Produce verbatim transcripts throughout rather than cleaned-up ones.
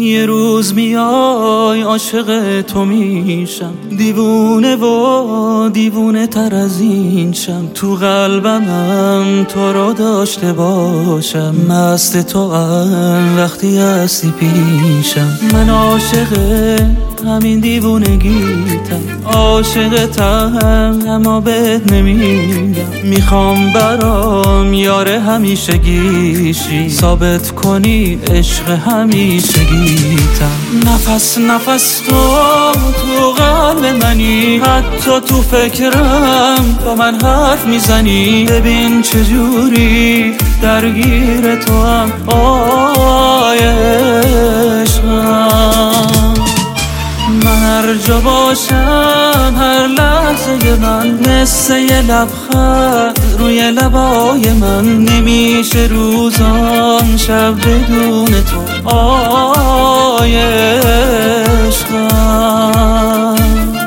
یه روز میای عاشق تو میشم، دیوونه و دیوونه تر از این شم. تو قلبمم تو رو داشته باشم، مست تو هم وقتی هستی پیشم. من عاشق همین دیوونگیتم، عاشقتم اما بهت نمیدم. میخوام برام یار همیشگیشی، ثابت کنی عشق همیشگیتم. نفس نفس تو تو قلب منی، حتی تو فکرم با من حرف میزنی. ببین چجوری درگیر تو هم آی عشقم. من هر جا باشم هر لحظه من مثل یه لبخند روی لبای من. نمیشه روزان شب بدون تو آی عشقم.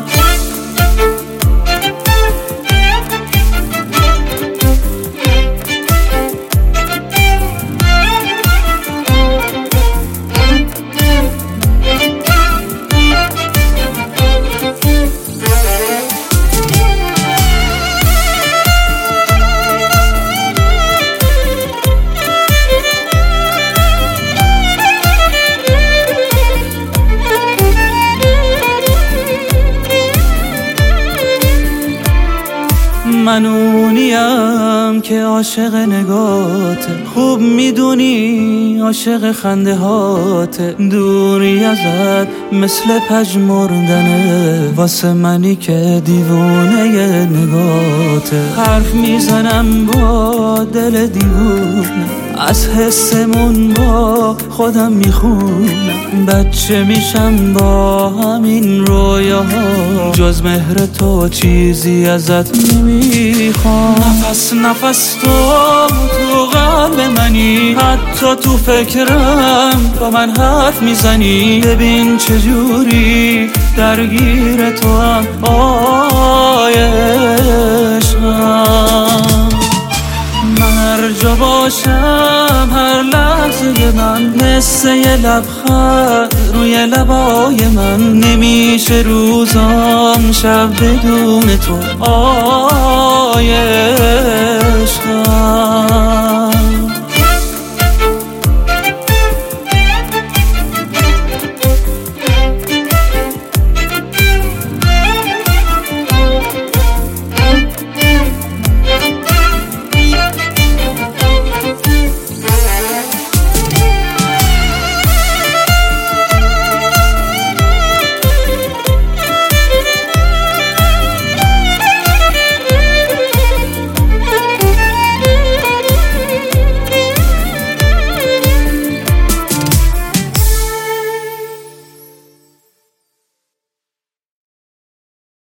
من اونیم که عاشق نگاته، خوب میدونی عاشق خنده هاته. دوری ازت مثل پژمردنه واسه منی که دیوونه نگاته. حرف میزنم با دل دیوونه، از حسمون با خودم میخونم. بچه میشم با همین رویاها، جز مهر تو چیزی ازت نمیخوام. نفس نفس تو تو قلب منی، حتی تو فکرم با من حرف میزنی. ببین چجوری درگیر تو هم آی عشقم. من هر جا باشم هر لحظه من مثل یه لبخند روی لبای من. نمیشه روزام شب بدون تو آی